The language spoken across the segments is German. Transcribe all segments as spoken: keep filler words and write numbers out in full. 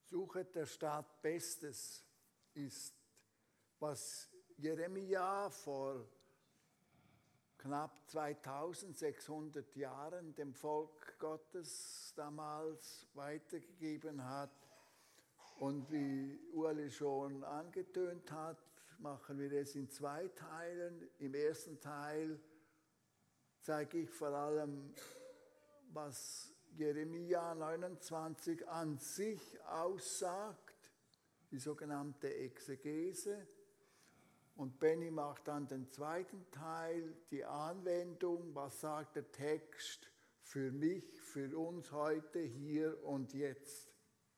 Suche der Stadt Bestes ist, was Jeremia vor knapp zweitausendsechshundert Jahren dem Volk Gottes damals weitergegeben hat. Und wie Ueli schon angetönt hat, machen wir es in zwei Teilen. Im ersten Teil zeige ich vor allem, was Jeremia neunundzwanzig an sich aussagt, die sogenannte Exegese. Und Benny macht dann den zweiten Teil, die Anwendung, was sagt der Text für mich, für uns heute, hier und jetzt.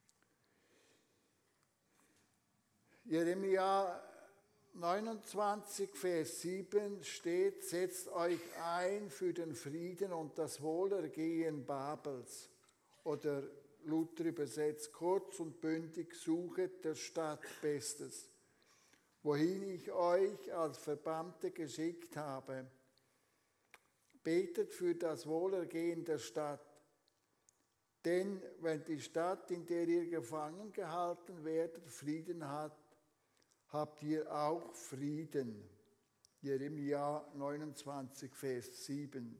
Jeremia neunundzwanzig, Vers sieben steht, setzt euch ein für den Frieden und das Wohlergehen Babels. Oder Luther übersetzt, kurz und bündig, suchet der Stadt Bestes, wohin ich euch als Verbannte geschickt habe. Betet für das Wohlergehen der Stadt. Denn wenn die Stadt, in der ihr gefangen gehalten werdet, Frieden hat, habt ihr auch Frieden. Jeremia neunundzwanzig, Vers sieben.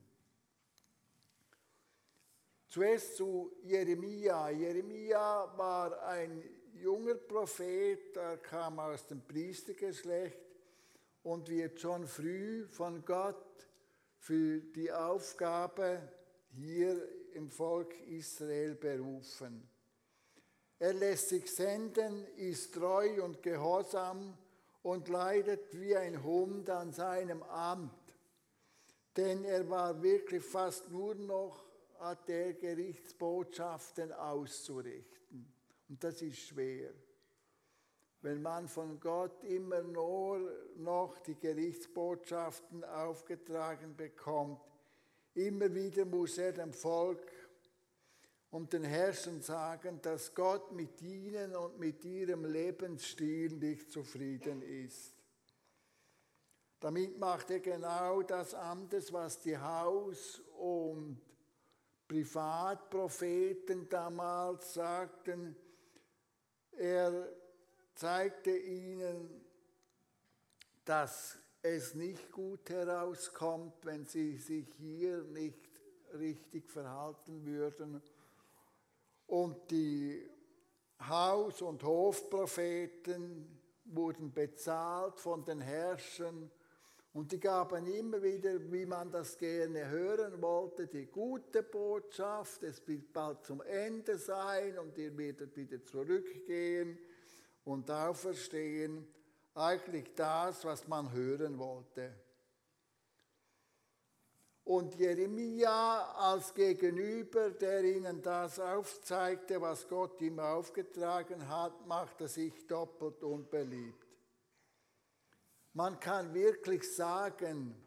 Zuerst zu Jeremia. Jeremia war ein junger Prophet, er kam aus dem Priestergeschlecht und wird schon früh von Gott für die Aufgabe hier im Volk Israel berufen. Er lässt sich senden, ist treu und gehorsam und leidet wie ein Hund an seinem Amt. Denn er war wirklich fast nur noch hat er Gerichtsbotschaften auszurichten. Und das ist schwer. Wenn man von Gott immer nur noch die Gerichtsbotschaften aufgetragen bekommt, immer wieder muss er dem Volk und den Herrschern sagen, dass Gott mit ihnen und mit ihrem Lebensstil nicht zufrieden ist. Damit macht er genau das anders, was die Haus- und Privatpropheten damals sagten. Er zeigte ihnen, dass es nicht gut herauskommt, wenn sie sich hier nicht richtig verhalten würden. Und die Haus- und Hofpropheten wurden bezahlt von den Herrschern und die gaben immer wieder, wie man das gerne hören wollte, die gute Botschaft, es wird bald zum Ende sein und ihr werdet wieder zurückgehen und auferstehen. Eigentlich das, was man hören wollte. Und Jeremia als Gegenüber, der ihnen das aufzeigte, was Gott ihm aufgetragen hat, machte sich doppelt unbeliebt. Man kann wirklich sagen,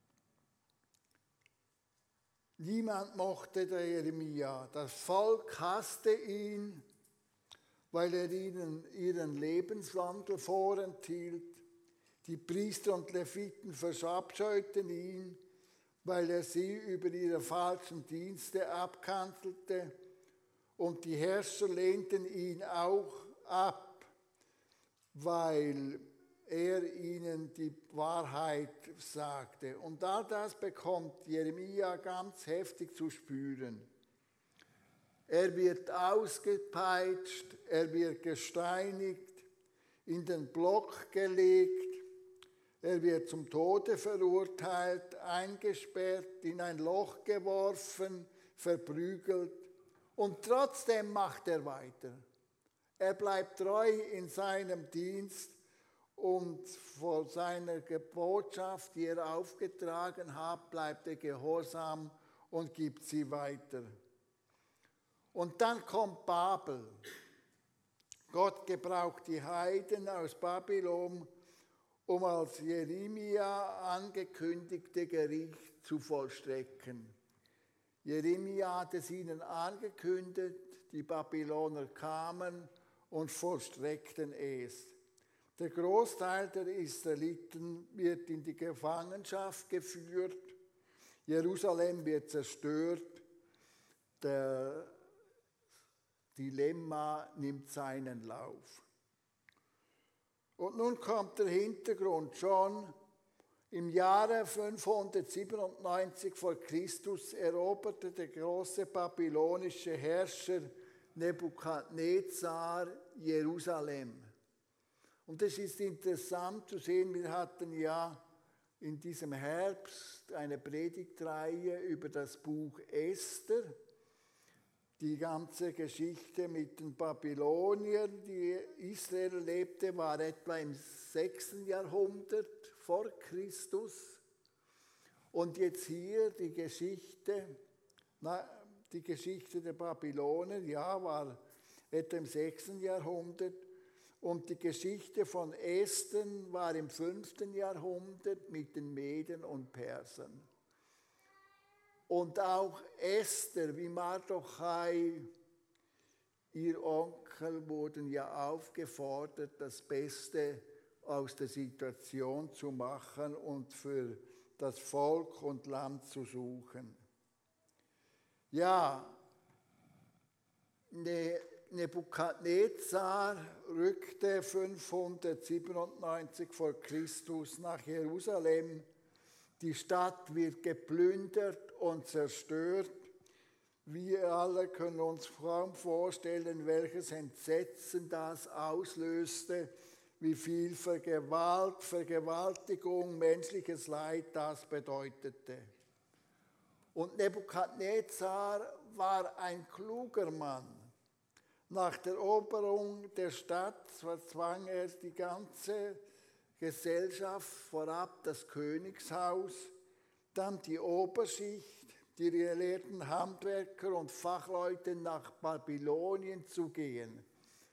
niemand mochte der Jeremia. Das Volk hasste ihn, weil er ihnen ihren Lebenswandel vorenthielt. Die Priester und Leviten verabscheuten ihn, weil er sie über ihre falschen Dienste abkanzelte. Und die Herrscher lehnten ihn auch ab, weil er ihnen die Wahrheit sagte. Und all das bekommt Jeremia ganz heftig zu spüren. Er wird ausgepeitscht, er wird gesteinigt, in den Block gelegt, er wird zum Tode verurteilt, eingesperrt, in ein Loch geworfen, verprügelt und trotzdem macht er weiter. Er bleibt treu in seinem Dienst und vor seiner Botschaft, die er aufgetragen hat, bleibt er gehorsam und gibt sie weiter. Und dann kommt Babel. Gott gebraucht die Heiden aus Babylon, um als Jeremia angekündigte Gericht zu vollstrecken. Jeremia hat es ihnen angekündigt, die Babyloner kamen und vollstreckten es. Der Großteil der Israeliten wird in die Gefangenschaft geführt, Jerusalem wird zerstört, der Dilemma nimmt seinen Lauf. Und nun kommt der Hintergrund. Schon im Jahre fünfhundertsiebenundneunzig vor Christus eroberte der große babylonische Herrscher Nebukadnezar Jerusalem. Und es ist interessant zu sehen, wir hatten ja in diesem Herbst eine Predigtreihe über das Buch Esther. Die ganze Geschichte mit den Babyloniern, die Israel lebte, war etwa im sechsten Jahrhundert vor Christus. Und jetzt hier die Geschichte, na, die Geschichte der Babylonier, ja, war etwa im sechsten Jahrhundert. Und die Geschichte von Esther war im fünften Jahrhundert mit den Meden und Persern. Und auch Esther, wie Mardochai, ihr Onkel, wurden ja aufgefordert, das Beste aus der Situation zu machen und für das Volk und Land zu suchen. Ja, Nebukadnezar rückte fünfhundertsiebenundneunzig vor Christus nach Jerusalem. Die Stadt wird geplündert und zerstört. Wir alle können uns kaum vorstellen, welches Entsetzen das auslöste, wie viel Vergewalt, Vergewaltigung, menschliches Leid das bedeutete. Und Nebukadnezar war ein kluger Mann. Nach der Eroberung der Stadt verzwang er die ganze Gesellschaft, vorab das Königshaus, dann die Oberschicht, die gelehrten Handwerker und Fachleute nach Babylonien zu gehen.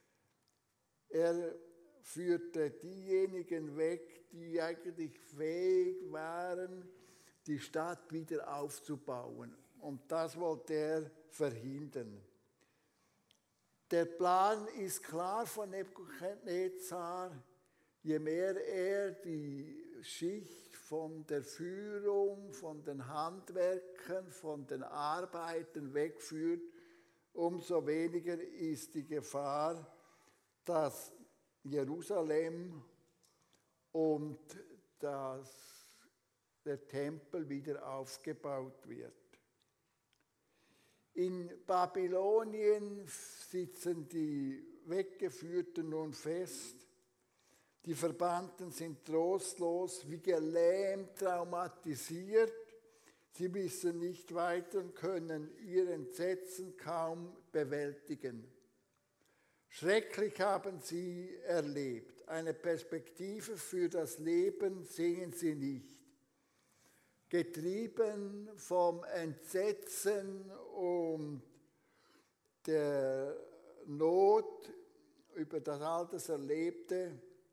Er führte diejenigen weg, die eigentlich fähig waren, die Stadt wieder aufzubauen. Und das wollte er verhindern. Der Plan ist klar von Nebukadnezar. Je mehr er die Schicht von der Führung, von den Handwerkern, von den Arbeiten wegführt, umso weniger ist die Gefahr, dass Jerusalem und das, der Tempel wieder aufgebaut wird. In Babylonien sitzen die Weggeführten nun fest. Die Verbannten sind trostlos, wie gelähmt, traumatisiert. Sie wissen nicht weiter und können ihr Entsetzen kaum bewältigen. Schrecklich haben sie erlebt. Eine Perspektive für das Leben sehen sie nicht. Getrieben vom Entsetzen und der Not über das all das Erlebte,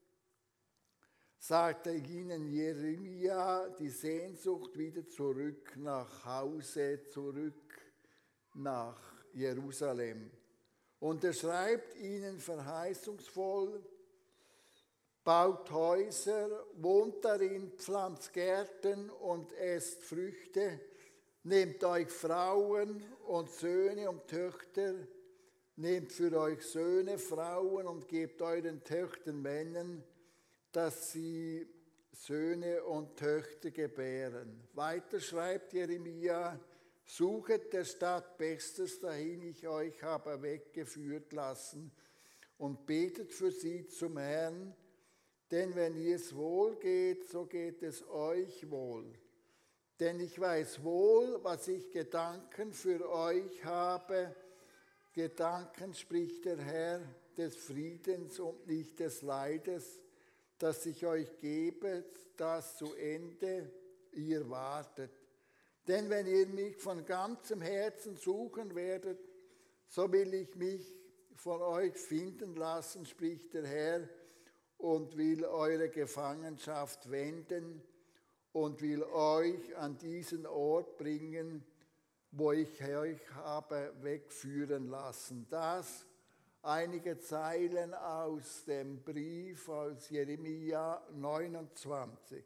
sagte ihnen Jeremia die Sehnsucht wieder zurück nach Hause, zurück nach Jerusalem. Und er schreibt ihnen verheißungsvoll: Baut Häuser, wohnt darin, pflanzt Gärten und esst Früchte, nehmt euch Frauen und Söhne und Töchter, nehmt für euch Söhne, Frauen und gebt euren Töchtern Männern, dass sie Söhne und Töchter gebären. Weiter schreibt Jeremia: Suchet der Stadt Bestes, dahin ich euch habe weggeführt lassen, und betet für sie zum Herrn, denn wenn es wohl geht, so geht es euch wohl. Denn ich weiß wohl, was ich Gedanken für euch habe. Gedanken, spricht der Herr, des Friedens und nicht des Leides, dass ich euch gebe, das zu Ende ihr wartet. Denn wenn ihr mich von ganzem Herzen suchen werdet, so will ich mich von euch finden lassen, spricht der Herr, und will eure Gefangenschaft wenden und will euch an diesen Ort bringen, wo ich euch habe wegführen lassen. Das einige Zeilen aus dem Brief aus Jeremia neunundzwanzig.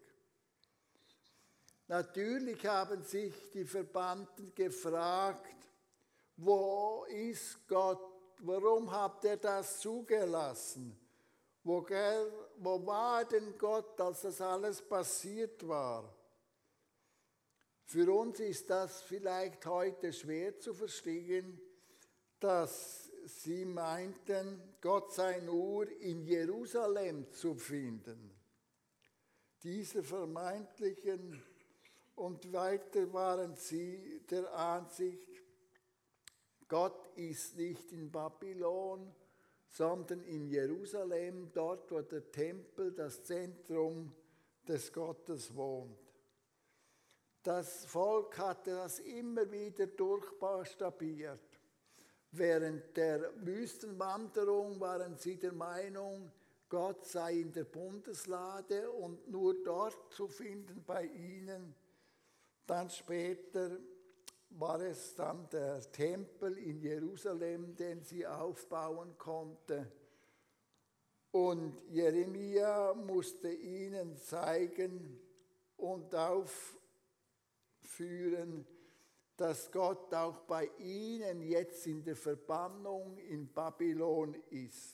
Natürlich haben sich die Verbannten gefragt, wo ist Gott warum habt ihr das zugelassen? Wo, wo war denn Gott, als das alles passiert war? Für uns ist das vielleicht heute schwer zu verstehen, dass sie meinten, Gott sei nur in Jerusalem zu finden. Diese vermeintlichen und weiter waren sie der Ansicht, Gott ist nicht in Babylon, sondern in Jerusalem, dort wo der Tempel, das Zentrum des Gottes wohnt. Das Volk hatte das immer wieder durchbuchstabiert. Während der Wüstenwanderung waren sie der Meinung, Gott sei in der Bundeslade und nur dort zu finden bei ihnen. Dann später war es dann der Tempel in Jerusalem, den sie aufbauen konnte. Und Jeremia musste ihnen zeigen und aufführen, dass Gott auch bei ihnen jetzt in der Verbannung in Babylon ist.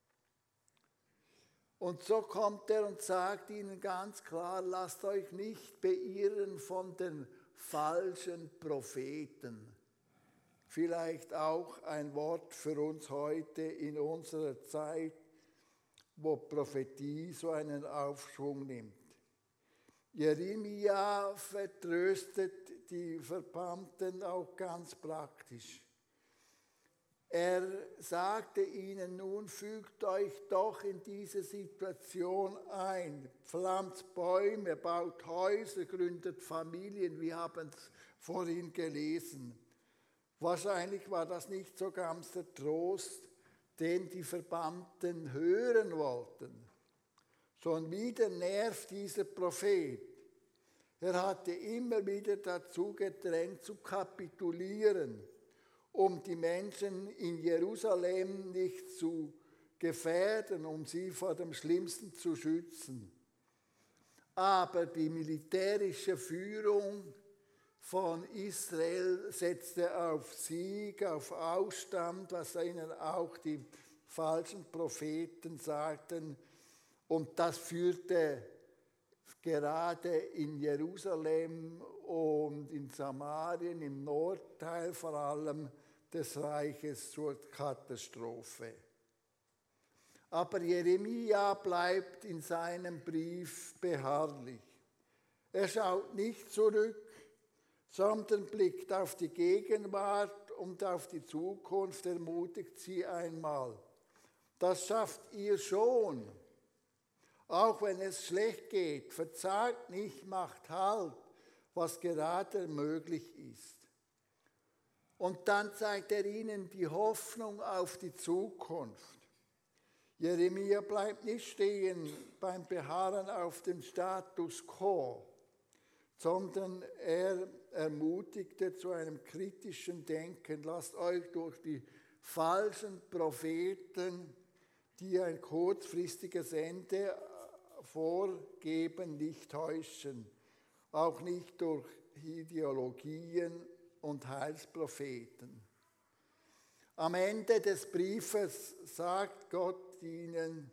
Und so kommt er und sagt ihnen ganz klar, lasst euch nicht beirren von den falschen Propheten. Vielleicht auch ein Wort für uns heute in unserer Zeit, wo Prophetie so einen Aufschwung nimmt. Jeremia vertröstet die Verbannten auch ganz praktisch. Er sagte ihnen, nun fügt euch doch in diese Situation ein. Pflanzt Bäume, baut Häuser, gründet Familien. Wir haben es vorhin gelesen. Wahrscheinlich war das nicht so ganz der Trost, den die Verbannten hören wollten. Schon wieder nervt dieser Prophet. Er hatte immer wieder dazu gedrängt, zu kapitulieren, um die Menschen in Jerusalem nicht zu gefährden, um sie vor dem Schlimmsten zu schützen. Aber die militärische Führung von Israel setzte auf Sieg, auf Aufstand, was ihnen auch die falschen Propheten sagten. Und das führte gerade in Jerusalem und in Samarien, im Nordteil vor allem des Reiches, zur Katastrophe. Aber Jeremia bleibt in seinem Brief beharrlich. Er schaut nicht zurück, sondern blickt auf die Gegenwart und auf die Zukunft, ermutigt sie einmal. Das schafft ihr schon. Auch wenn es schlecht geht, verzagt nicht, macht Halt, was gerade möglich ist. Und dann zeigt er ihnen die Hoffnung auf die Zukunft. Jeremia bleibt nicht stehen beim Beharren auf dem Status quo, sondern er ermutigte zu einem kritischen Denken. Lasst euch durch die falschen Propheten, die ein kurzfristiges Ende vorgeben, nicht täuschen, auch nicht durch Ideologien und Heilspropheten. Am Ende des Briefes sagt Gott ihnen,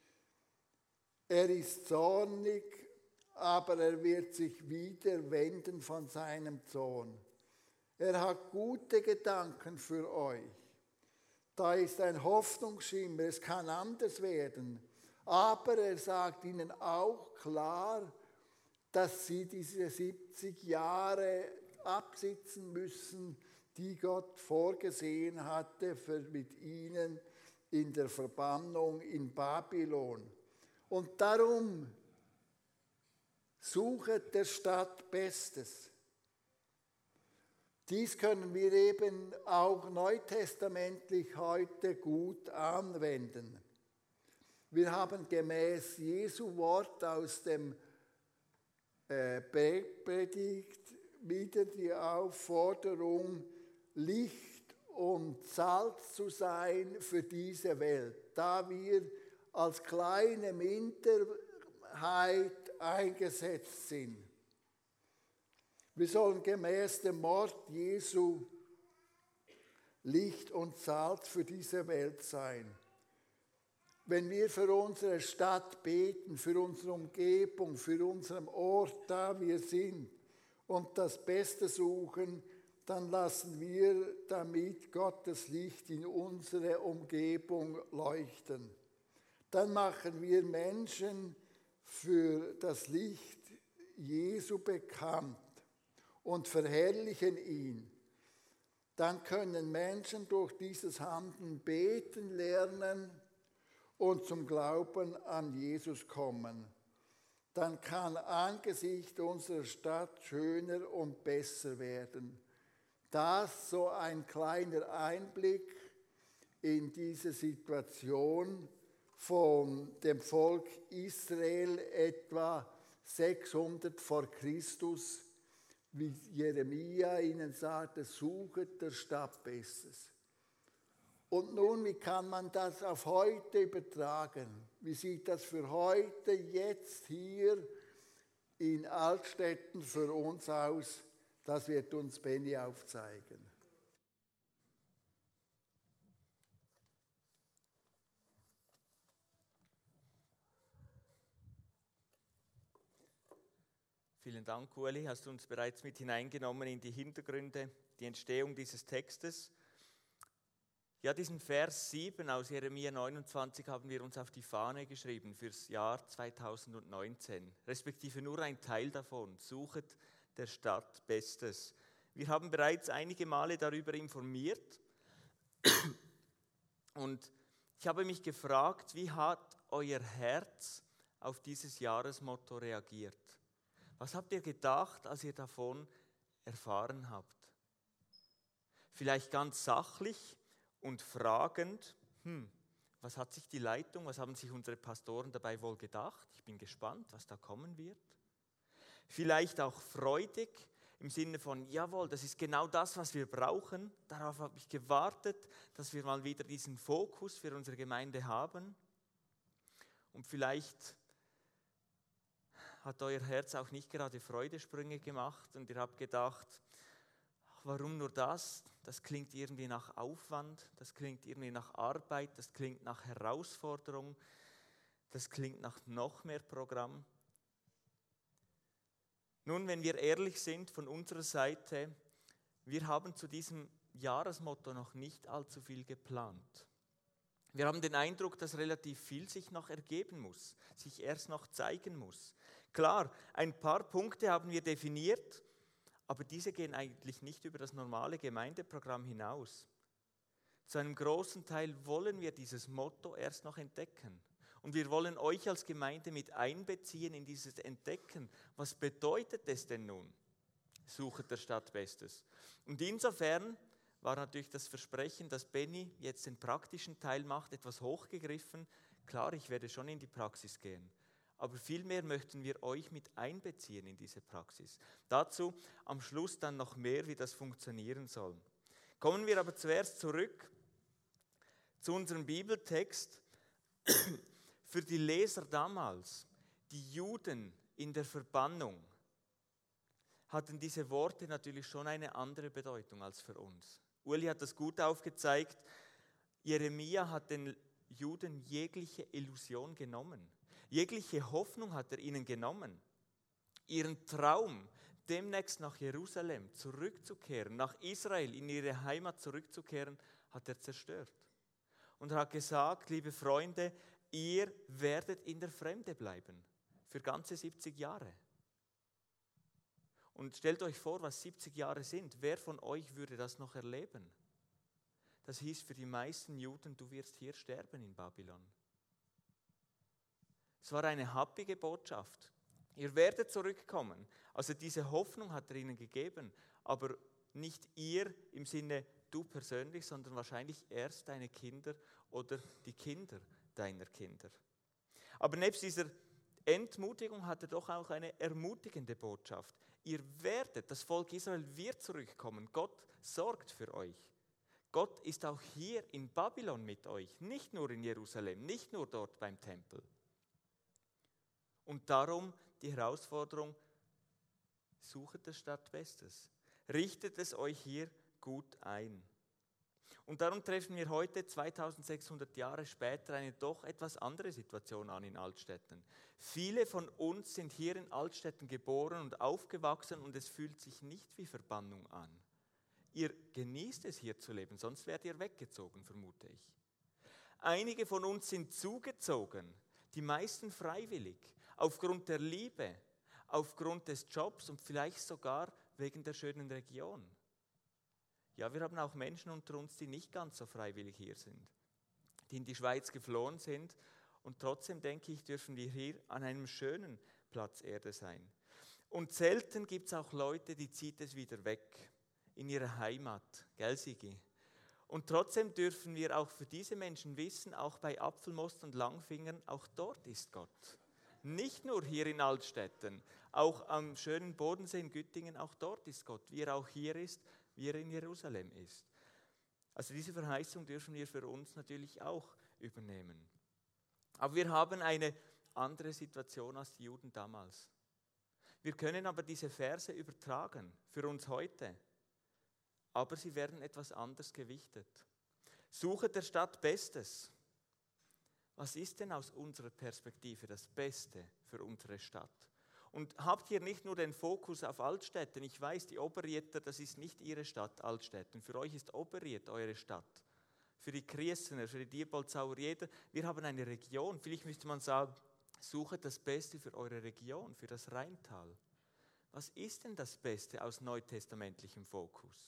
er ist zornig, aber er wird sich wieder wenden von seinem Zorn. Er hat gute Gedanken für euch. Da ist ein Hoffnungsschimmer, es kann anders werden. Aber er sagt ihnen auch klar, dass sie diese siebzig Jahre absitzen müssen, die Gott vorgesehen hatte für mit ihnen in der Verbannung in Babylon. Und darum suchet der Stadt Bestes. Dies können wir eben auch neutestamentlich heute gut anwenden. Wir haben gemäß Jesu Wort aus dem äh, Bergpredigt wieder die Aufforderung, Licht und Salz zu sein für diese Welt, da wir als kleine Minderheit eingesetzt sind. Wir sollen gemäß dem Wort Jesu Licht und Salz für diese Welt sein. Wenn wir für unsere Stadt beten, für unsere Umgebung, für unseren Ort, da wir sind, und das Beste suchen, dann lassen wir damit Gottes Licht in unsere Umgebung leuchten. Dann machen wir Menschen für das Licht Jesu bekannt und verherrlichen ihn. Dann können Menschen durch dieses Handeln beten lernen und zum Glauben an Jesus kommen. Dann kann Angesicht unserer Stadt schöner und besser werden. Das so ein kleiner Einblick in diese Situation von dem Volk Israel etwa sechshundert vor Christus, wie Jeremia ihnen sagte, suchet der Stadt Bestes. Und nun, wie kann man das auf heute übertragen? Wie sieht das für heute, jetzt hier in Altstetten für uns aus? Das wird uns Benny aufzeigen. Vielen Dank, Ueli, hast du uns bereits mit hineingenommen in die Hintergründe, die Entstehung dieses Textes. Ja, diesen Vers sieben aus Jeremia neunundzwanzig haben wir uns auf die Fahne geschrieben fürs Jahr zweitausendneunzehn, respektive nur ein Teil davon, suchet der Stadt Bestes. Wir haben bereits einige Male darüber informiert und ich habe mich gefragt, wie hat euer Herz auf dieses Jahresmotto reagiert? Was habt ihr gedacht, als ihr davon erfahren habt? Vielleicht ganz sachlich und fragend, hm, was hat sich die Leitung, was haben sich unsere Pastoren dabei wohl gedacht? Ich bin gespannt, was da kommen wird. Vielleicht auch freudig im Sinne von, jawohl, das ist genau das, was wir brauchen. Darauf habe ich gewartet, dass wir mal wieder diesen Fokus für unsere Gemeinde haben. Und vielleicht hat euer Herz auch nicht gerade Freudesprünge gemacht und ihr habt gedacht, ach, warum nur das? Das klingt irgendwie nach Aufwand, das klingt irgendwie nach Arbeit, das klingt nach Herausforderung, das klingt nach noch mehr Programm. Nun, wenn wir ehrlich sind von unserer Seite, wir haben zu diesem Jahresmotto noch nicht allzu viel geplant. Wir haben den Eindruck, dass relativ viel sich noch ergeben muss, sich erst noch zeigen muss. Klar, ein paar Punkte haben wir definiert, aber diese gehen eigentlich nicht über das normale Gemeindeprogramm hinaus. Zu einem großen Teil wollen wir dieses Motto erst noch entdecken. Und wir wollen euch als Gemeinde mit einbeziehen in dieses Entdecken. Was bedeutet es denn nun? Suchet der Stadt Bestes. Und insofern war natürlich das Versprechen, dass Benny jetzt den praktischen Teil macht, etwas hochgegriffen. Klar, ich werde schon in die Praxis gehen. Aber vielmehr möchten wir euch mit einbeziehen in diese Praxis. Dazu am Schluss dann noch mehr, wie das funktionieren soll. Kommen wir aber zuerst zurück zu unserem Bibeltext. Für die Leser damals, die Juden in der Verbannung, hatten diese Worte natürlich schon eine andere Bedeutung als für uns. Uli hat das gut aufgezeigt. Jeremia hat den Juden jegliche Illusion genommen. Jegliche Hoffnung hat er ihnen genommen. Ihren Traum, demnächst nach Jerusalem zurückzukehren, nach Israel, in ihre Heimat zurückzukehren, hat er zerstört. Und er hat gesagt, liebe Freunde, ihr werdet in der Fremde bleiben, für ganze siebzig Jahre. Und stellt euch vor, was siebzig Jahre sind. Wer von euch würde das noch erleben? Das hieß für die meisten Juden, du wirst hier sterben in Babylon. Es war eine happige Botschaft. Ihr werdet zurückkommen. Also diese Hoffnung hat er ihnen gegeben, aber nicht ihr im Sinne du persönlich, sondern wahrscheinlich erst deine Kinder oder die Kinder deiner Kinder. Aber nebst dieser Entmutigung hat er doch auch eine ermutigende Botschaft. Ihr werdet, das Volk Israel wird zurückkommen. Gott sorgt für euch. Gott ist auch hier in Babylon mit euch, nicht nur in Jerusalem, nicht nur dort beim Tempel. Und darum die Herausforderung, suchet der Stadt Bestes. Richtet es euch hier gut ein. Und darum treffen wir heute, zweitausendsechshundert Jahre später, eine doch etwas andere Situation an in Altstetten. Viele von uns sind hier in Altstetten geboren und aufgewachsen und es fühlt sich nicht wie Verbannung an. Ihr genießt es, hier zu leben, sonst werdet ihr weggezogen, vermute ich. Einige von uns sind zugezogen, die meisten freiwillig, aufgrund der Liebe, aufgrund des Jobs und vielleicht sogar wegen der schönen Region. Ja, wir haben auch Menschen unter uns, die nicht ganz so freiwillig hier sind, die in die Schweiz geflohen sind und trotzdem, denke ich, dürfen wir hier an einem schönen Platz Erde sein. Und selten gibt es auch Leute, die zieht es wieder weg in ihre Heimat, gell Sigi? Und trotzdem dürfen wir auch für diese Menschen wissen, auch bei Apfelmost und Langfingern, auch dort ist Gott. Nicht nur hier in Altstetten, auch am schönen Bodensee in Güttingen, auch dort ist Gott, wie er auch hier ist, wie er in Jerusalem ist. Also diese Verheißung dürfen wir für uns natürlich auch übernehmen. Aber wir haben eine andere Situation als die Juden damals. Wir können aber diese Verse übertragen für uns heute, aber sie werden etwas anders gewichtet. Suche der Stadt Bestes. Was ist denn aus unserer Perspektive das Beste für unsere Stadt? Und habt ihr nicht nur den Fokus auf Altstetten? Ich weiß, die Oberrieter, das ist nicht ihre Stadt, Altstetten. Für euch ist Oberriet eure Stadt. Für die Kriessener, für die Diepoldsauer, jeder. Wir haben eine Region. Vielleicht müsste man sagen, sucht das Beste für eure Region, für das Rheintal. Was ist denn das Beste aus neutestamentlichem Fokus?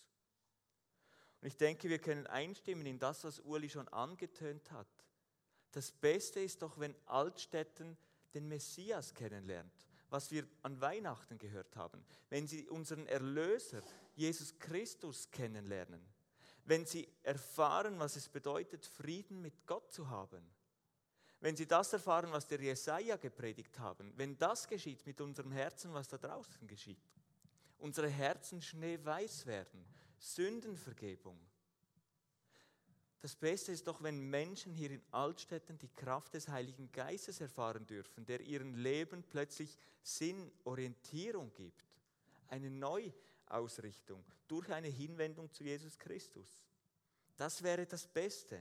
Und ich denke, wir können einstimmen in das, was Uli schon angetönt hat. Das Beste ist doch, wenn Altstetten den Messias kennenlernt, was wir an Weihnachten gehört haben. Wenn sie unseren Erlöser, Jesus Christus, kennenlernen. Wenn sie erfahren, was es bedeutet, Frieden mit Gott zu haben. Wenn sie das erfahren, was der Jesaja gepredigt haben. Wenn das geschieht mit unserem Herzen, was da draußen geschieht. Unsere Herzen schneeweiß werden. Sündenvergebung. Das Beste ist doch, wenn Menschen hier in Altstetten die Kraft des Heiligen Geistes erfahren dürfen, der ihrem Leben plötzlich Sinn, Orientierung gibt, eine Neuausrichtung durch eine Hinwendung zu Jesus Christus. Das wäre das Beste.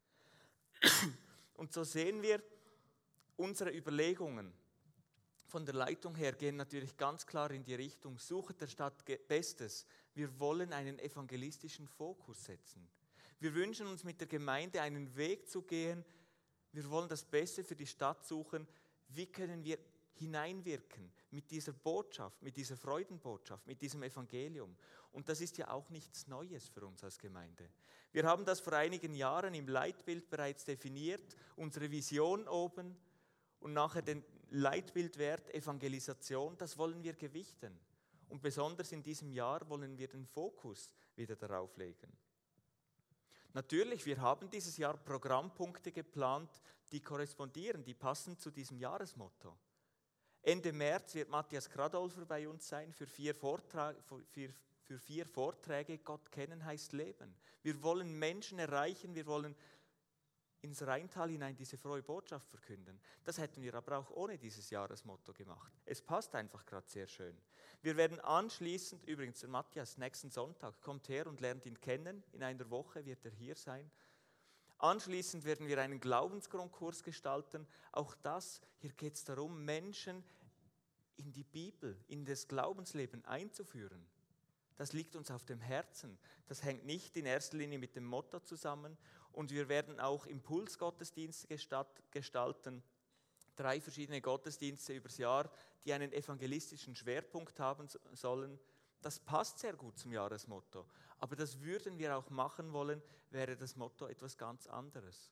Und so sehen wir, unsere Überlegungen von der Leitung her gehen natürlich ganz klar in die Richtung, suche der Stadt Bestes. Wir wollen einen evangelistischen Fokus setzen. Wir wünschen uns mit der Gemeinde einen Weg zu gehen. Wir wollen das Beste für die Stadt suchen. Wie können wir hineinwirken mit dieser Botschaft, mit dieser Freudenbotschaft, mit diesem Evangelium? Und das ist ja auch nichts Neues für uns als Gemeinde. Wir haben das vor einigen Jahren im Leitbild bereits definiert, unsere Vision oben und nachher den Leitbildwert Evangelisation, das wollen wir gewichten. Und besonders in diesem Jahr wollen wir den Fokus wieder darauf legen. Natürlich, wir haben dieses Jahr Programmpunkte geplant, die korrespondieren, die passen zu diesem Jahresmotto. Ende März wird Matthias Kradolfer bei uns sein für vier, Vortrag, für, für vier Vorträge. Gott kennen heißt Leben. Wir wollen Menschen erreichen, wir wollen ins Rheintal hinein diese frohe Botschaft verkünden. Das hätten wir aber auch ohne dieses Jahresmotto gemacht. Es passt einfach gerade sehr schön. Wir werden anschließend, übrigens der Matthias, nächsten Sonntag, kommt her und lernt ihn kennen. In einer Woche wird er hier sein. Anschließend werden wir einen Glaubensgrundkurs gestalten. Auch das, hier geht es darum, Menschen in die Bibel, in das Glaubensleben einzuführen. Das liegt uns auf dem Herzen. Das hängt nicht in erster Linie mit dem Motto zusammen. Und wir werden auch Impulsgottesdienste gestalten, drei verschiedene Gottesdienste übers Jahr, die einen evangelistischen Schwerpunkt haben sollen. Das passt sehr gut zum Jahresmotto. Aber das würden wir auch machen wollen, wäre das Motto etwas ganz anderes.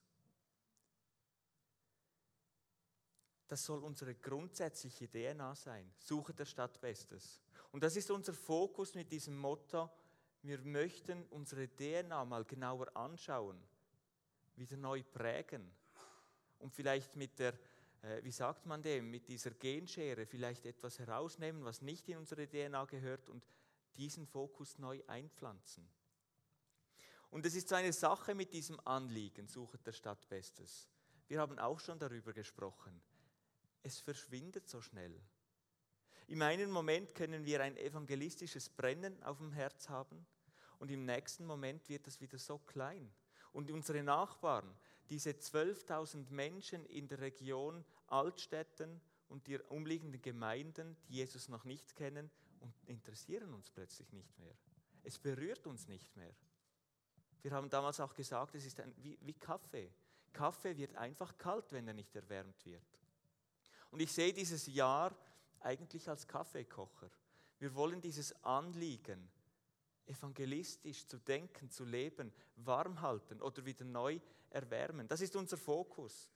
Das soll unsere grundsätzliche D N A sein. Suche der Stadt Bestes. Und das ist unser Fokus mit diesem Motto. Wir möchten unsere D N A mal genauer anschauen, wieder neu prägen und vielleicht mit der, äh, wie sagt man dem, mit dieser Genschere vielleicht etwas herausnehmen, was nicht in unsere D N A gehört und diesen Fokus neu einpflanzen. Und es ist so eine Sache mit diesem Anliegen, Suche der Stadt Bestes. Wir haben auch schon darüber gesprochen. Es verschwindet so schnell. Im einen Moment können wir ein evangelistisches Brennen auf dem Herz haben und im nächsten Moment wird das wieder so klein. Und unsere Nachbarn, diese zwölftausend Menschen in der Region Altstetten und die umliegenden Gemeinden, die Jesus noch nicht kennen, und interessieren uns plötzlich nicht mehr. Es berührt uns nicht mehr. Wir haben damals auch gesagt, es ist ein, wie, wie Kaffee. Kaffee wird einfach kalt, wenn er nicht erwärmt wird. Und ich sehe dieses Jahr eigentlich als Kaffeekocher. Wir wollen dieses Anliegen, evangelistisch zu denken, zu leben, warm halten oder wieder neu erwärmen. Das ist unser Fokus.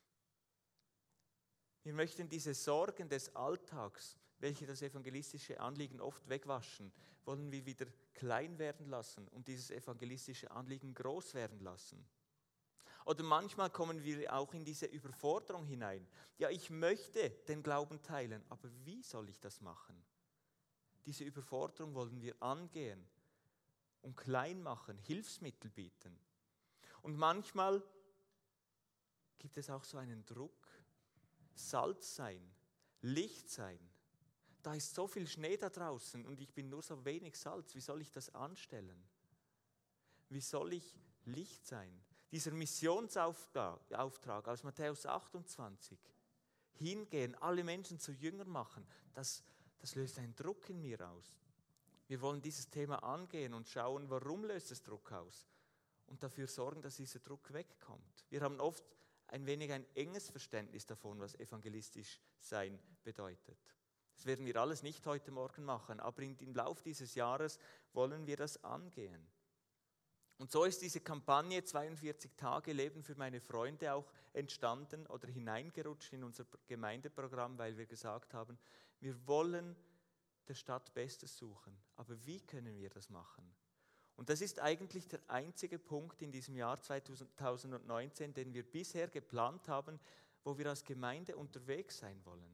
Wir möchten diese Sorgen des Alltags, welche das evangelistische Anliegen oft wegwaschen, wollen wir wieder klein werden lassen und dieses evangelistische Anliegen groß werden lassen. Oder manchmal kommen wir auch in diese Überforderung hinein. Ja, ich möchte den Glauben teilen, aber wie soll ich das machen? Diese Überforderung wollen wir angehen und klein machen, Hilfsmittel bieten. Und manchmal gibt es auch so einen Druck, Salz sein, Licht sein. Da ist so viel Schnee da draußen und ich bin nur so wenig Salz. Wie soll ich das anstellen? Wie soll ich Licht sein? Dieser Missionsauftrag aus Matthäus achtundzwanzig, hingehen, alle Menschen zu Jüngern machen, das, das löst einen Druck in mir aus. Wir wollen dieses Thema angehen und schauen, warum löst es Druck aus und dafür sorgen, dass dieser Druck wegkommt. Wir haben oft ein wenig ein enges Verständnis davon, was evangelistisch sein bedeutet. Das werden wir alles nicht heute Morgen machen, aber im Laufe dieses Jahres wollen wir das angehen. Und so ist diese Kampagne zweiundvierzig Tage Leben für meine Freunde auch entstanden oder hineingerutscht in unser Gemeindeprogramm, weil wir gesagt haben, wir wollen der Stadt Bestes suchen. Aber wie können wir das machen? Und das ist eigentlich der einzige Punkt in diesem Jahr zweitausendneunzehn, den wir bisher geplant haben, wo wir als Gemeinde unterwegs sein wollen.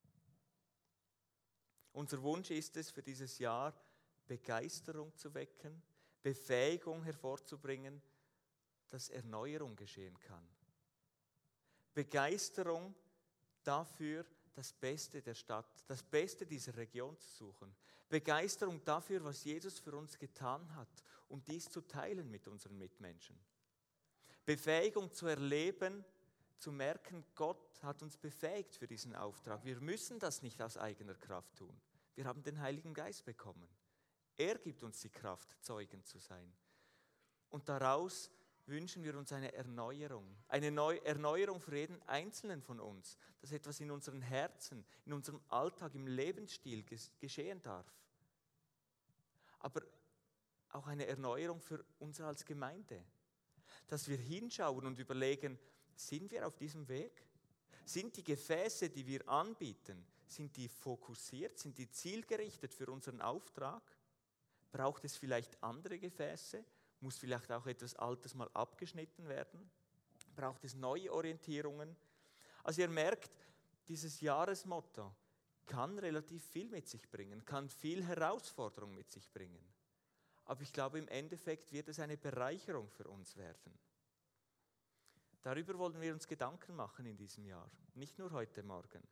Unser Wunsch ist es für dieses Jahr, Begeisterung zu wecken, Befähigung hervorzubringen, dass Erneuerung geschehen kann. Begeisterung dafür, das Beste der Stadt, das Beste dieser Region zu suchen. Begeisterung dafür, was Jesus für uns getan hat und dies zu teilen mit unseren Mitmenschen. Befähigung zu erleben, zu merken, Gott hat uns befähigt für diesen Auftrag. Wir müssen das nicht aus eigener Kraft tun. Wir haben den Heiligen Geist bekommen. Er gibt uns die Kraft, Zeugen zu sein. Und daraus wünschen wir uns eine Erneuerung. Eine Neu- Erneuerung für jeden Einzelnen von uns, dass etwas in unseren Herzen, in unserem Alltag, im Lebensstil ges- geschehen darf. Aber auch eine Erneuerung für uns als Gemeinde. Dass wir hinschauen und überlegen, sind wir auf diesem Weg? Sind die Gefäße, die wir anbieten, sind die fokussiert, sind die zielgerichtet für unseren Auftrag? Braucht es vielleicht andere Gefäße? Muss vielleicht auch etwas Altes mal abgeschnitten werden? Braucht es neue Orientierungen? Also ihr merkt, dieses Jahresmotto kann relativ viel mit sich bringen, kann viel Herausforderung mit sich bringen. Aber ich glaube, im Endeffekt wird es eine Bereicherung für uns werden. Darüber wollen wir uns Gedanken machen in diesem Jahr, nicht nur heute Morgen.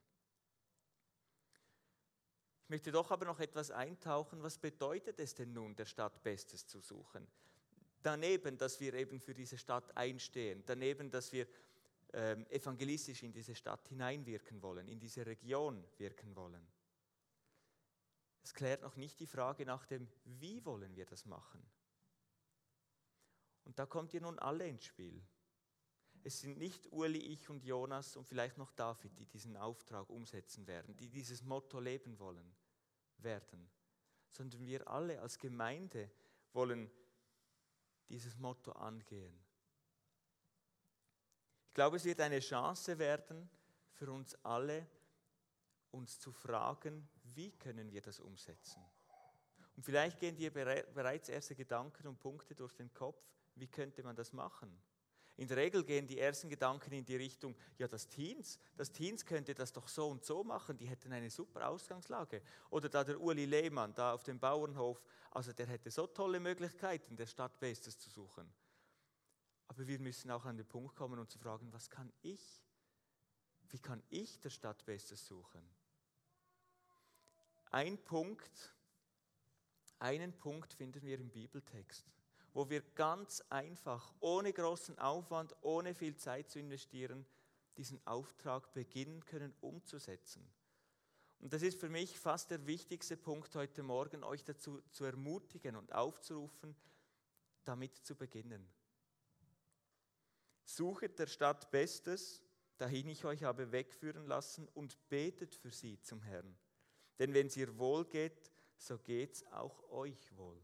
Ich möchte doch aber noch etwas eintauchen, was bedeutet es denn nun, der Stadt Bestes zu suchen? Daneben, dass wir eben für diese Stadt einstehen, daneben, dass wir ähm, evangelistisch in diese Stadt hineinwirken wollen, in diese Region wirken wollen. Es klärt noch nicht die Frage nach dem, wie wollen wir das machen? Und da kommt ihr nun alle ins Spiel. Es sind nicht Uli, ich und Jonas und vielleicht noch David, die diesen Auftrag umsetzen werden, die dieses Motto leben wollen, werden, sondern wir alle als Gemeinde wollen dieses Motto angehen. Ich glaube, es wird eine Chance werden für uns alle, uns zu fragen, wie können wir das umsetzen? Und vielleicht gehen dir bereits erste Gedanken und Punkte durch den Kopf, wie könnte man das machen? In der Regel gehen die ersten Gedanken in die Richtung, ja, das Teens, das Teens könnte das doch so und so machen, die hätten eine super Ausgangslage. Oder da der Uli Lehmann, da auf dem Bauernhof, also der hätte so tolle Möglichkeiten, der Stadt Bestes zu suchen. Aber wir müssen auch an den Punkt kommen und zu fragen, was kann ich, wie kann ich der Stadt Bestes suchen? Ein Punkt, Einen Punkt finden wir im Bibeltext, wo wir ganz einfach, ohne großen Aufwand, ohne viel Zeit zu investieren, diesen Auftrag beginnen können umzusetzen. Und das ist für mich fast der wichtigste Punkt heute Morgen, euch dazu zu ermutigen und aufzurufen, damit zu beginnen. Suchet der Stadt Bestes, dahin ich euch habe wegführen lassen, und betet für sie zum Herrn. Denn wenn es ihr wohl geht, so geht's auch euch wohl.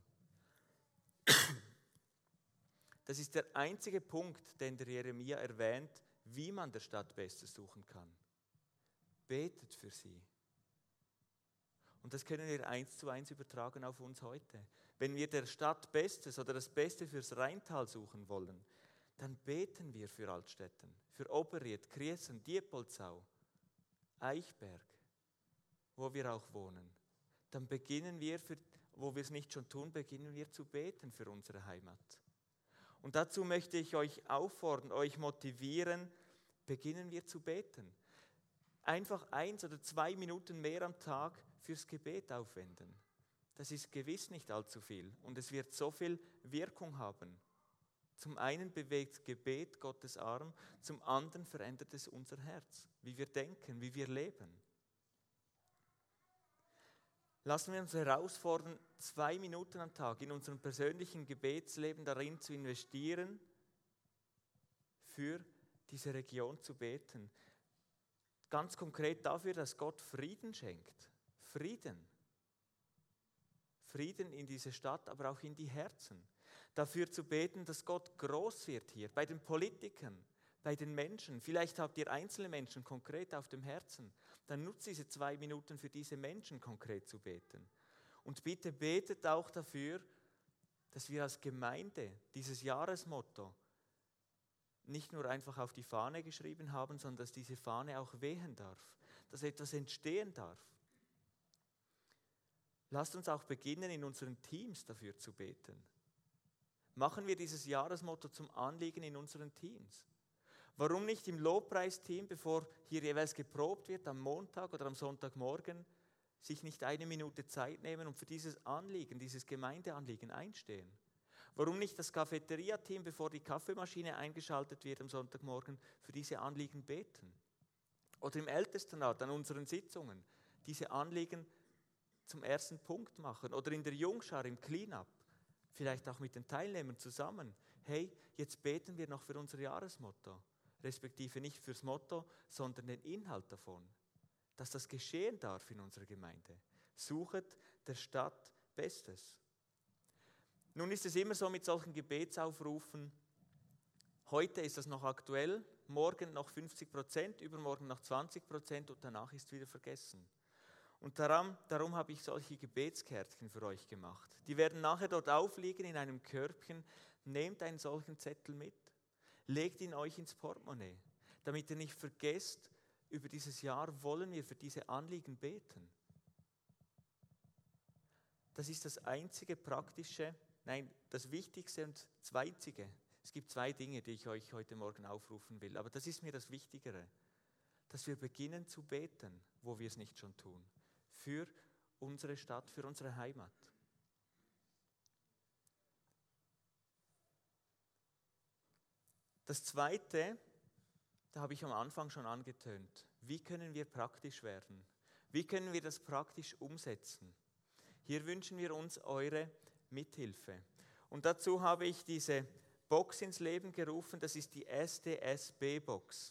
Das ist der einzige Punkt, den der Jeremia erwähnt, wie man der Stadt Bestes suchen kann. Betet für sie. Und das können wir eins zu eins übertragen auf uns heute. Wenn wir der Stadt Bestes oder das Beste fürs Rheintal suchen wollen, dann beten wir für Altstetten, für Oberried, Kriesen, Diepoldsau, Eichberg, wo wir auch wohnen. Dann beginnen wir, für, wo wir es nicht schon tun, beginnen wir zu beten für unsere Heimat. Und dazu möchte ich euch auffordern, euch motivieren, beginnen wir zu beten. Einfach eins oder zwei Minuten mehr am Tag fürs Gebet aufwenden. Das ist gewiss nicht allzu viel und es wird so viel Wirkung haben. Zum einen bewegt Gebet Gottes Arm, zum anderen verändert es unser Herz, wie wir denken, wie wir leben. Lassen wir uns herausfordern, zwei Minuten am Tag in unserem persönlichen Gebetsleben darin zu investieren, für diese Region zu beten. Ganz konkret dafür, dass Gott Frieden schenkt. Frieden. Frieden in diese Stadt, aber auch in die Herzen. Dafür zu beten, dass Gott groß wird hier, bei den Politikern, bei den Menschen. Vielleicht habt ihr einzelne Menschen konkret auf dem Herzen. Dann nutzt diese zwei Minuten für diese Menschen konkret zu beten. Und bitte betet auch dafür, dass wir als Gemeinde dieses Jahresmotto nicht nur einfach auf die Fahne geschrieben haben, sondern dass diese Fahne auch wehen darf, dass etwas entstehen darf. Lasst uns auch beginnen, in unseren Teams dafür zu beten. Machen wir dieses Jahresmotto zum Anliegen in unseren Teams. Warum nicht im Lobpreisteam, bevor hier jeweils geprobt wird, am Montag oder am Sonntagmorgen, sich nicht eine Minute Zeit nehmen und für dieses Anliegen, dieses Gemeindeanliegen einstehen? Warum nicht das Cafeteria-Team, bevor die Kaffeemaschine eingeschaltet wird am Sonntagmorgen, für diese Anliegen beten? Oder im Ältestenrat an unseren Sitzungen diese Anliegen zum ersten Punkt machen? Oder in der Jungschar im Cleanup, vielleicht auch mit den Teilnehmern zusammen. Hey, jetzt beten wir noch für unser Jahresmotto, respektive nicht fürs Motto, sondern den Inhalt davon, dass das geschehen darf in unserer Gemeinde. Suchet der Stadt Bestes. Nun ist es immer so mit solchen Gebetsaufrufen, heute ist das noch aktuell, morgen noch fünfzig Prozent, übermorgen noch zwanzig Prozent und danach ist wieder vergessen. Und darum, darum habe ich solche Gebetskärtchen für euch gemacht. Die werden nachher dort aufliegen in einem Körbchen. Nehmt einen solchen Zettel mit, legt ihn euch ins Portemonnaie, damit ihr nicht vergesst, über dieses Jahr wollen wir für diese Anliegen beten. Das ist das einzige praktische, nein, das Wichtigste und das Einzige. Es gibt zwei Dinge, die ich euch heute Morgen aufrufen will, aber das ist mir das Wichtigere, dass wir beginnen zu beten, wo wir es nicht schon tun, für unsere Stadt, für unsere Heimat. Das Zweite, da habe ich am Anfang schon angetönt, wie können wir praktisch werden? Wie können wir das praktisch umsetzen? Hier wünschen wir uns eure Mithilfe. Und dazu habe ich diese Box ins Leben gerufen, das ist die S D S B-Box.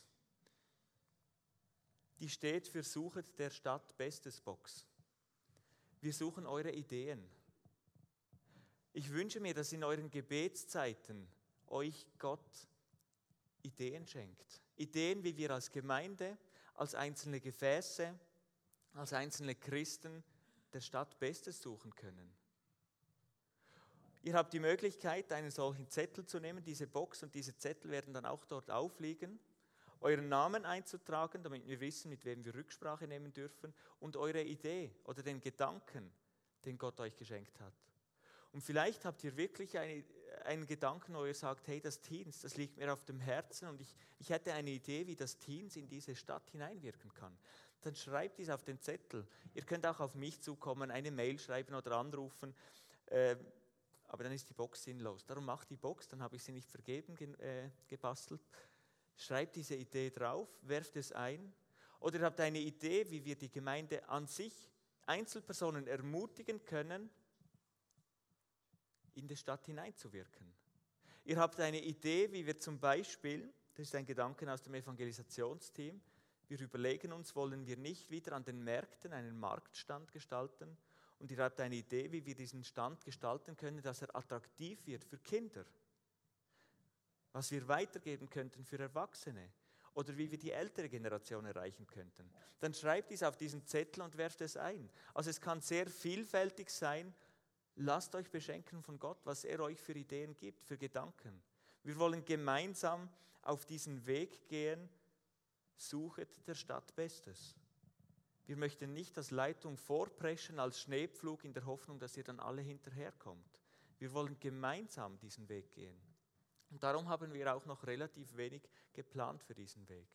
Die steht für Suchet der Stadt Bestes Box. Wir suchen eure Ideen. Ich wünsche mir, dass in euren Gebetszeiten euch Gott Ideen schenkt. Ideen, wie wir als Gemeinde, als einzelne Gefäße, als einzelne Christen der Stadt Bestes suchen können. Ihr habt die Möglichkeit, einen solchen Zettel zu nehmen, diese Box, und diese Zettel werden dann auch dort aufliegen, euren Namen einzutragen, damit wir wissen, mit wem wir Rücksprache nehmen dürfen, und eure Idee oder den Gedanken, den Gott euch geschenkt hat. Und vielleicht habt ihr wirklich eine, einen Gedanken, wo ihr sagt, hey, das Teens, das liegt mir auf dem Herzen und ich, ich hätte eine Idee, wie das Teens in diese Stadt hineinwirken kann. Dann schreibt dies auf den Zettel. Ihr könnt auch auf mich zukommen, eine Mail schreiben oder anrufen. Äh, aber dann ist die Box sinnlos. Darum macht die Box, dann habe ich sie nicht vergeben ge äh, gebastelt. Schreibt diese Idee drauf, werft es ein. Oder ihr habt eine Idee, wie wir die Gemeinde an sich, Einzelpersonen ermutigen können, in die Stadt hineinzuwirken. Ihr habt eine Idee, wie wir zum Beispiel, das ist ein Gedanke aus dem Evangelisationsteam, wir überlegen uns, wollen wir nicht wieder an den Märkten einen Marktstand gestalten? Und ihr habt eine Idee, wie wir diesen Stand gestalten können, dass er attraktiv wird für Kinder. Was wir weitergeben könnten für Erwachsene. Oder wie wir die ältere Generation erreichen könnten. Dann schreibt dies auf diesen Zettel und werft es ein. Also es kann sehr vielfältig sein. Lasst euch beschenken von Gott, was er euch für Ideen gibt, für Gedanken. Wir wollen gemeinsam auf diesen Weg gehen. Suchet der Stadt Bestes. Wir möchten nicht als Leitung vorpreschen, als Schneepflug in der Hoffnung, dass ihr dann alle hinterherkommt. Wir wollen gemeinsam diesen Weg gehen. Und darum haben wir auch noch relativ wenig geplant für diesen Weg.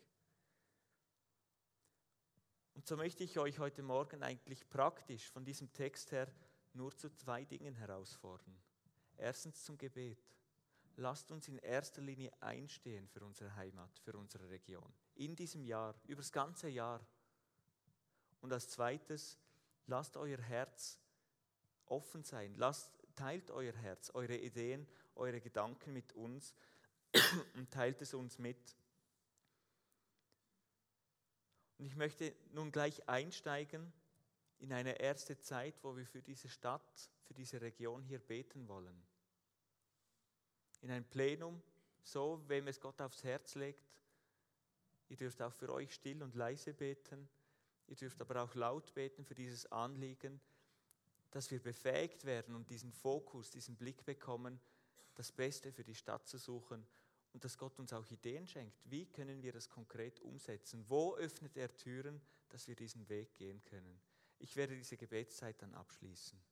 Und so möchte ich euch heute Morgen eigentlich praktisch von diesem Text her nur zu zwei Dingen herausfordern. Erstens zum Gebet. Lasst uns in erster Linie einstehen für unsere Heimat, für unsere Region. In diesem Jahr, über das ganze Jahr. Und als zweites, lasst euer Herz offen sein. Lasst, teilt euer Herz, eure Ideen, eure Gedanken mit uns und teilt es uns mit. Und ich möchte nun gleich einsteigen in eine erste Zeit, wo wir für diese Stadt, für diese Region hier beten wollen. In ein Plenum, so wem es Gott aufs Herz legt. Ihr dürft auch für euch still und leise beten. Ihr dürft aber auch laut beten für dieses Anliegen, dass wir befähigt werden und diesen Fokus, diesen Blick bekommen, das Beste für die Stadt zu suchen und dass Gott uns auch Ideen schenkt. Wie können wir das konkret umsetzen? Wo öffnet er Türen, dass wir diesen Weg gehen können? Ich werde diese Gebetszeit dann abschließen.